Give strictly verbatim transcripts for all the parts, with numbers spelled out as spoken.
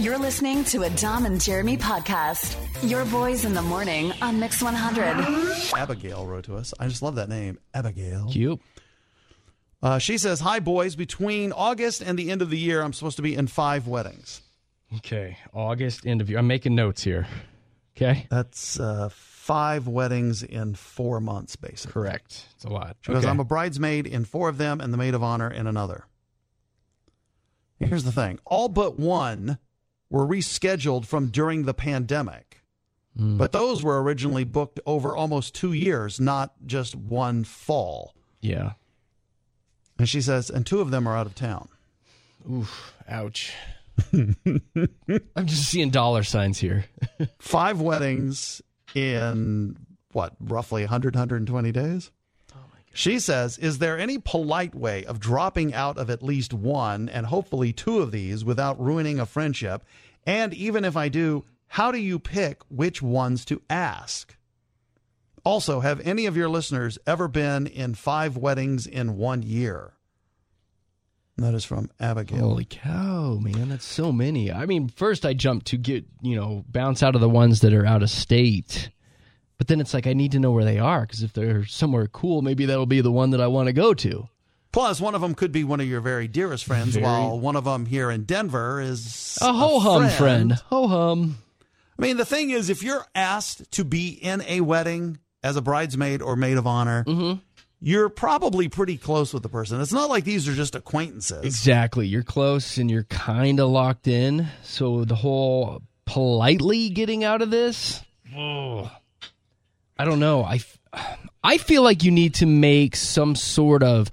You're listening to a Dom and Jeremy podcast. Your boys in the morning on Mix one hundred. Abigail wrote to us. I just love that name, Abigail. Cute. Uh, she says, hi, boys. Between August and the end of the year, I'm supposed to be in five weddings. Okay, August, end of year. I'm making notes here. Okay? That's uh, five weddings in four months, basically. Correct. It's a lot. She goes, Okay. I'm a bridesmaid in four of them and the maid of honor in another. Here's the thing. All but one were rescheduled from during the pandemic. Mm. But those were originally booked over almost two years, not just one fall. Yeah. And she says, and two of them are out of town. Oof. Ouch. I'm just seeing dollar signs here. Five weddings in, what, roughly one hundred, one hundred twenty days? Oh my God. She says, is there any polite way of dropping out of at least one and hopefully two of these without ruining a friendship? And even if I do, how do you pick which ones to ask? Also, have any of your listeners ever been in five weddings in one year? And that is from Abigail. Holy cow, man. That's so many. I mean, first I jumped to get, you know, bounce out of the ones that are out of state. But then it's like, I need to know where they are, because if they're somewhere cool, maybe that'll be the one that I want to go to. Plus, one of them could be one of your very dearest friends, Very. while one of them here in Denver is A ho-hum friend. friend. Ho-hum. I mean, the thing is, if you're asked to be in a wedding as a bridesmaid or maid of honor, Mm-hmm. you're probably pretty close with the person. It's not like these are just acquaintances. Exactly. You're close and you're kind of locked in. So the whole politely getting out of this, oh, I don't know. I, I feel like you need to make some sort of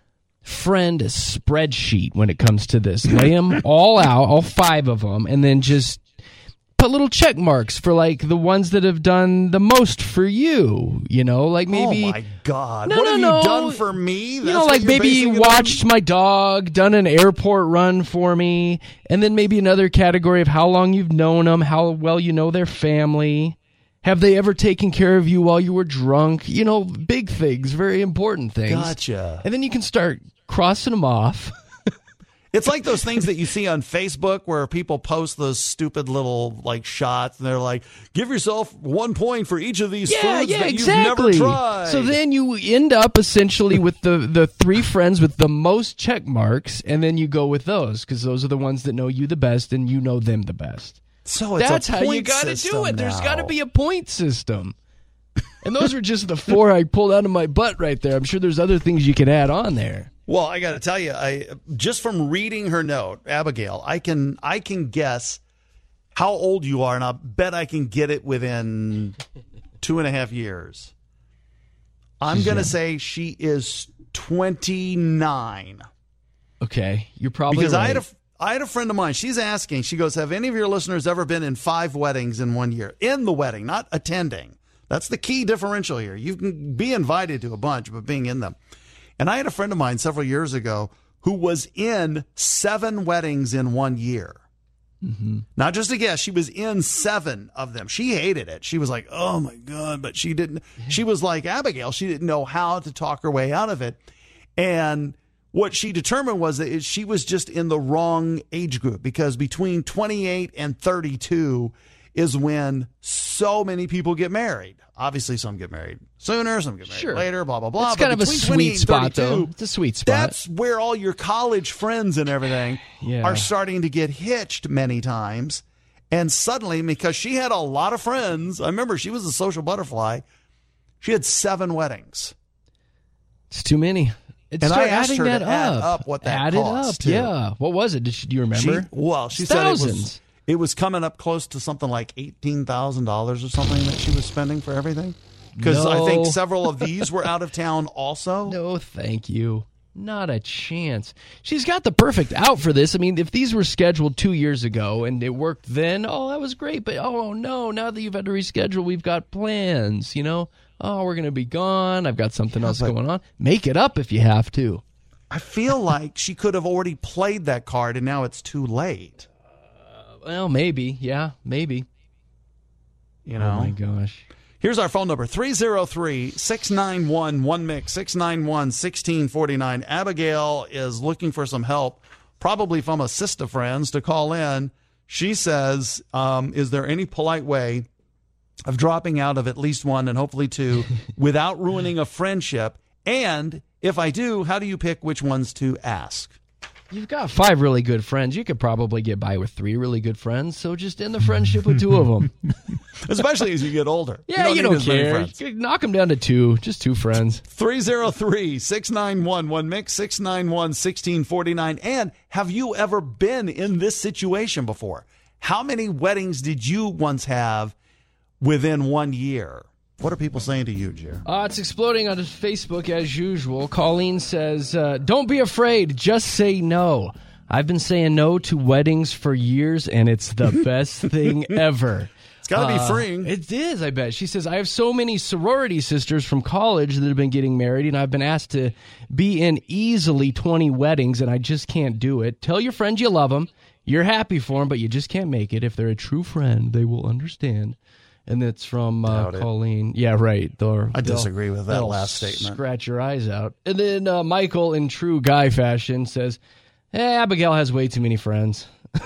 friend spreadsheet when it comes to this. Lay them all out, all five of them, and then just put little check marks for like the ones that have done the most for you. You know, like maybe. Oh my God! No, what no, have no. you done for me? You That's know, what like you're maybe basing it watched on? my dog, done an airport run for me, and then maybe another category of how long you've known them, how well you know their family. Have they ever taken care of you while you were drunk? You know, big things, very important things. Gotcha. And then you can start crossing them off. It's like those things that you see on Facebook where people post those stupid little like shots, and they're like, "Give yourself one point for each of these Yeah, foods yeah, that exactly. you've never tried." So then you end up essentially with the, the three friends with the most check marks, and then you go with those because those are the ones that know you the best and you know them the best. so it's That's a how point you got to do system it. There's now. got to be a point system. And those are just the four I pulled out of my butt right there. I'm sure there's other things you could add on there. Well, I got to tell you, I just from reading her note, Abigail, I can I can guess how old you are, and I bet I can get it within two and a half years. I'm going to say she is twenty-nine. Okay, you're probably Because right. I had a I had a friend of mine. She's asking. She goes, "Have any of your listeners ever been in five weddings in one year? In the wedding, not attending. That's the key differential here. You can be invited to a bunch, but being in them." And I had a friend of mine several years ago who was in seven weddings in one year. Mm-hmm. Not just a guess, she was in seven of them. She hated it. She was like, "Oh my God," but she didn't. She was like Abigail. She didn't know how to talk her way out of it. And what she determined was that she was just in the wrong age group, because between twenty-eight and thirty-two is when so many people get married. Obviously, some get married sooner, some get married Sure. later, blah, blah, blah. It's kind But of a between sweet twenty-eight and spot, though. thirty-two, It's a sweet spot. That's where all your college friends and everything Yeah. are starting to get hitched many times. And suddenly, because she had a lot of friends, I remember she was a social butterfly, she had seven weddings. It's too many. It's And I start asked adding her to that add up. up what that add cost, it up, too. yeah. What was it? Did she, do you She, remember? well, she Thousands. said it was, it was coming up close to something like eighteen thousand dollars or something that she was spending for everything. Because I think No. several of these were out of town also. No, thank you. Not a chance. She's got the perfect out for this. I mean, if these were scheduled two years ago and it worked then, oh, that was great. But, oh, no, now that you've had to reschedule, we've got plans, you know? Oh, we're going to be gone. I've got something else but- going on. Make it up if you have to. I feel like she could have already played that card, and now it's too late. Well, maybe. Yeah, maybe. You know? Oh, my gosh. Here's our phone number, three oh three, six nine one, one mix, six nine one, one six four nine. Abigail is looking for some help, probably from a sister friends, to call in. She says, um, is there any polite way of dropping out of at least one and hopefully two without ruining a friendship? And if I do, how do you pick which ones to ask? You've got five really good friends. You could probably get by with three really good friends, so just end the friendship with two of them. Especially as you get older. Yeah, you don't, you don't care. Knock them down to two, just two friends. three oh three, six nine one, one mix, six nine one, one six four nine. And have you ever been in this situation before? How many weddings did you once have within one year? What are people saying to you, Jer? Uh, it's exploding on Facebook as usual. Colleen says, uh, don't be afraid. Just say no. I've been saying no to weddings for years, and it's the best thing ever. It's got to uh, be freeing. It is, I bet. She says, I have so many sorority sisters from college that have been getting married, and I've been asked to be in easily twenty weddings, and I just can't do it. Tell your friends you love them. You're happy for them, but you just can't make it. If they're a true friend, they will understand. And it's from uh, Colleen. Yeah, right. They'll, I disagree with that last scratch statement. Scratch your eyes out. And then uh, Michael, in true guy fashion, says, hey, Abigail has way too many friends.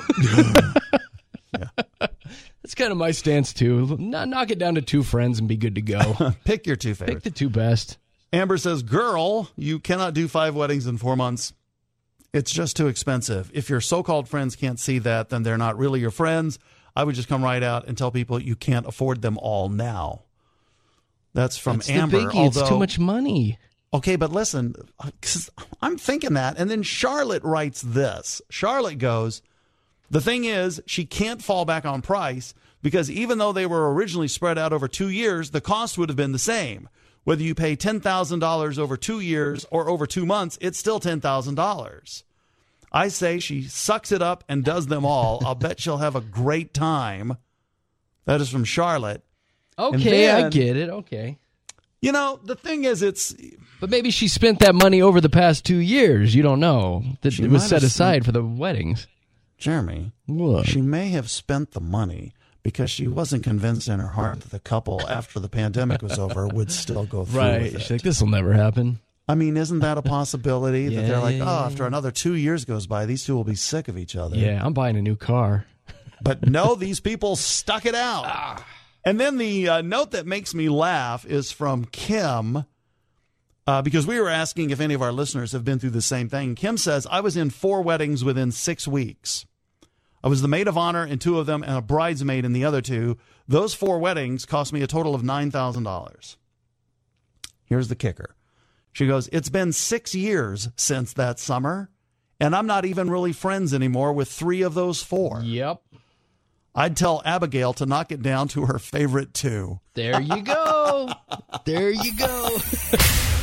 Yeah. That's kind of my stance, too. Knock it down to two friends and be good to go. Pick your two favorites. Pick the two best. Amber says, girl, you cannot do five weddings in four months. It's just too expensive. If your so-called friends can't see that, then they're not really your friends. I would just come right out and tell people you can't afford them all now. That's from That's Amber. The biggie. Although, it's too much money. Okay, but listen, I'm thinking that. And then Charlotte writes this. Charlotte goes, the thing is, she can't fall back on price because even though they were originally spread out over two years, the cost would have been the same. Whether you pay ten thousand dollars over two years or over two months, it's still ten thousand dollars. I say she sucks it up and does them all. I'll bet she'll have a great time. That is from Charlotte. Okay, then, I get it. Okay. You know, the thing is, it's... But maybe she spent that money over the past two years. You don't know. That it was set aside spent, for the weddings. Jeremy, what? She may have spent the money because she wasn't convinced in her heart that the couple, after the pandemic was over, would still go through right. with it. She's like, this will never happen. I mean, isn't that a possibility? yeah, that they're like, yeah, oh, yeah. after another two years goes by, these two will be sick of each other. Yeah, I'm buying a new car. But no, these people stuck it out. Ah. And then the uh, note that makes me laugh is from Kim, uh, because we were asking if any of our listeners have been through the same thing. Kim says, I was in four weddings within six weeks. I was the maid of honor in two of them and a bridesmaid in the other two. Those four weddings cost me a total of nine thousand dollars. Here's the kicker. She goes, it's been six years since that summer, and I'm not even really friends anymore with three of those four. Yep. I'd tell Abigail to knock it down to her favorite two. There you go. There you go.